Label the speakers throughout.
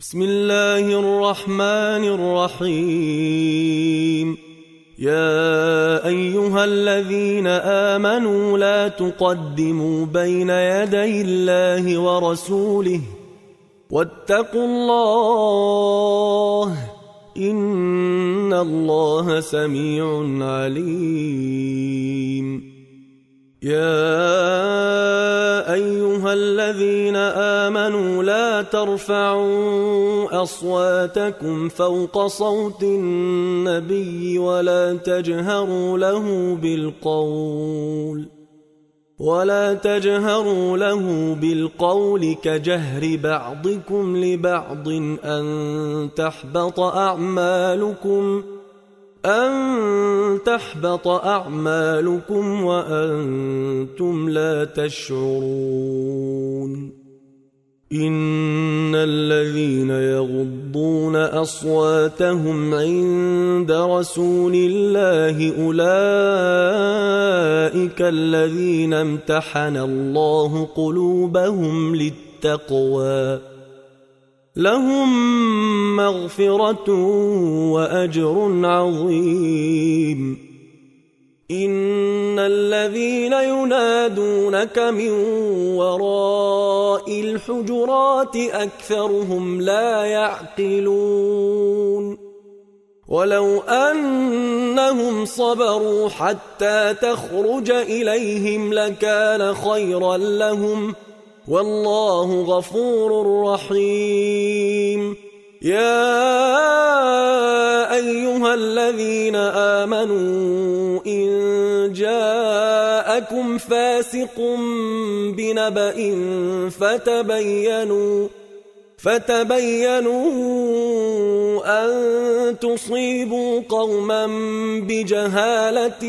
Speaker 1: بسم الله الرحمن الرحيم. يا أيها الذين آمنوا لا تقدموا بين يدي الله ورسوله واتقوا الله إن الله سميع عليم. يا أيها الذين آمنوا لا ترفعوا أصواتكم فوق صوت النبي ولا تجهروا له بالقول كجهر بعضكم لبعض أن تحبط أعمالكم وأنتم لا تشعرون. إن الذين يغضون أصواتهم عند رسول الله أولئك الذين امتحن الله قلوبهم للتقوى لهم مغفرة وأجر عظيم. إن الذين ينادونك من وراء الحجرات أكثرهم لا يعقلون. ولو أنهم صبروا حتى تخرج إليهم لكان خيرا لهم والله غفور رحيم. يا أيها الذين آمنوا إن جاءكم فاسق بنبأ فتبينوا أن تصيبوا قوما بجهالة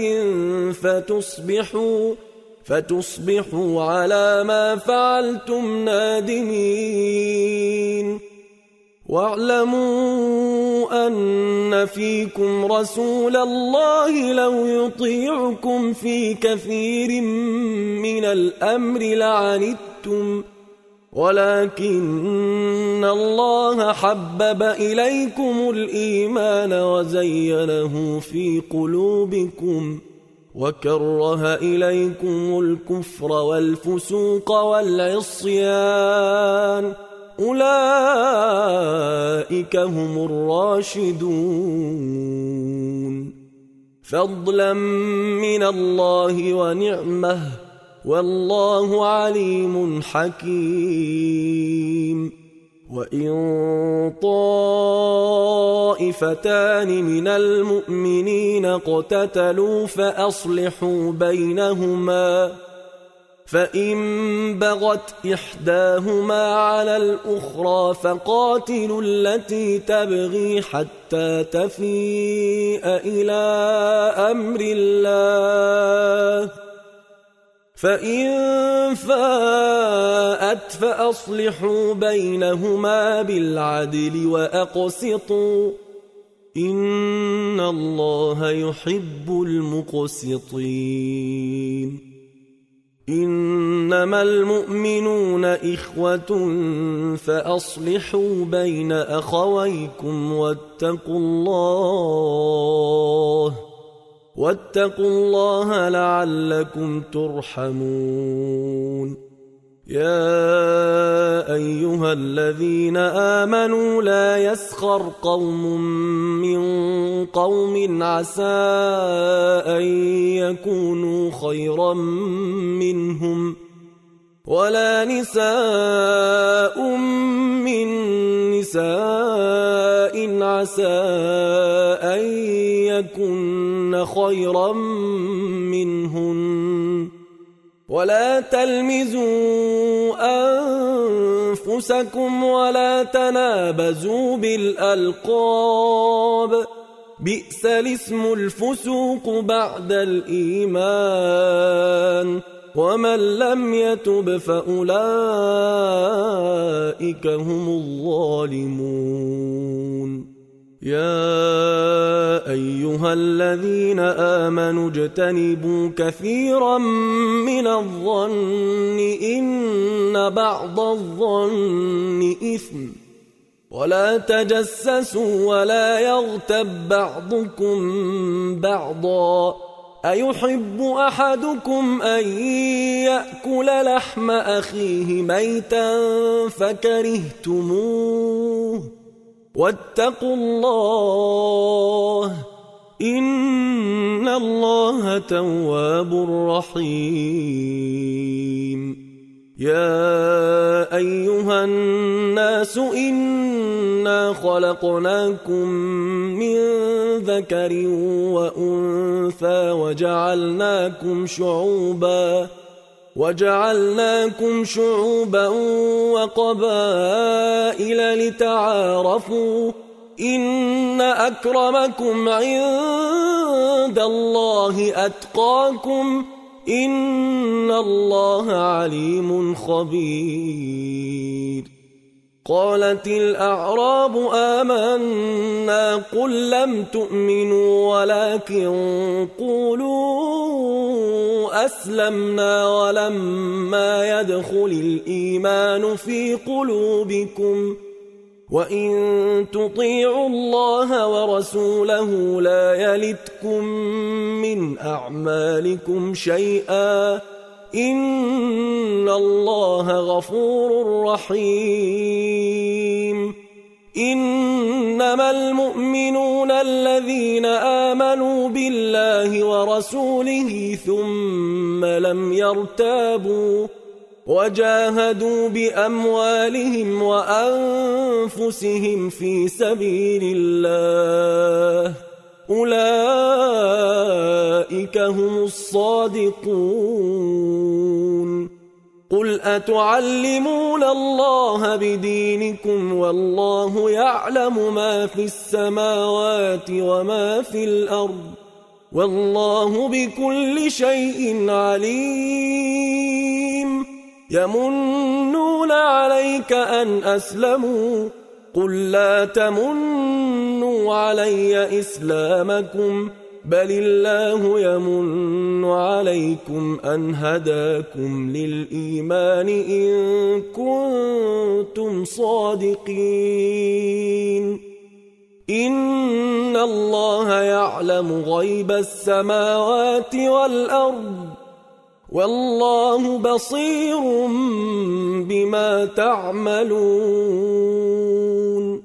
Speaker 1: فتصبحوا على ما فعلتم نادمين. واعلموا أن فيكم رسول الله لو يطيعكم في كثير من الأمر لعنتم ولكن الله حبب إليكم الإيمان وزينه في قلوبكم وكره إليكم الكفر والفسوق والعصيان أولئك هم الراشدون فضلا من الله ونعمه والله عليم حكيم. وإن طائفتان من المؤمنين اقتتلوا فأصلحوا بينهما فإن بغت إحداهما على الأخرى فقاتلوا التي تبغي حتى تفيء إلى أمر الله فإن فاءت فأصلحوا بينهما بالعدل وأقسطوا إن الله يحب المقسطين. إنما المؤمنون إخوة فأصلحوا بين أخويكم واتقوا الله لعلكم ترحمون. يا أيها الذين آمنوا لا يسخر قوم من قوم عسى أن يكونوا خيرا منهم ولا نساء من نساء عسى أن يكن خيرا منهن ولا تلمزوا أنفسكم ولا تنابزوا بالألقاب بئس الاسم الفسوق بعد الإيمان ومن لم يتب فأولئك هم الظالمون. يا أيها الذين آمنوا اجتنبوا كثيرا من الظن إن بعض الظن إثم ولا تجسسوا ولا يغتب بعضكم بعضا أيحب أحدكم أن يأكل لحم أخيه ميتا فكرهتموه واتقوا الله إن الله تواب رحيم يا أيها الناس إنا خلقناكم من ذكر وأنثى وجعلناكم شعوبا وقبائل لتعارفوا إن أكرمكم عند الله أتقاكم إن الله عليم خبير قالت الأعراب آمنا قل لم تؤمنوا ولكن قولوا أسلمنا ولما يدخل الإيمان في قلوبكم وإن تطيعوا الله ورسوله لا يلتكم من أعمالكم شيئا إن الله غفور رحيم إنما المؤمنون الذين آمنوا بالله ورسوله ثم لم يرتابوا وجاهدوا بأموالهم وأنفسهم في سبيل الله أولئك هم الصادقون قل أتعلمون الله بدينكم والله يعلم ما في السماوات وما في الأرض والله بكل شيء عليم يمنون عليك أن أسلموا قل لا تمنوا علي إسلامكم بل الله يمن عليكم أن هداكم للإيمان إن كنتم صادقين إن الله يعلم غيب السماوات والأرض والله بصير بما تعملون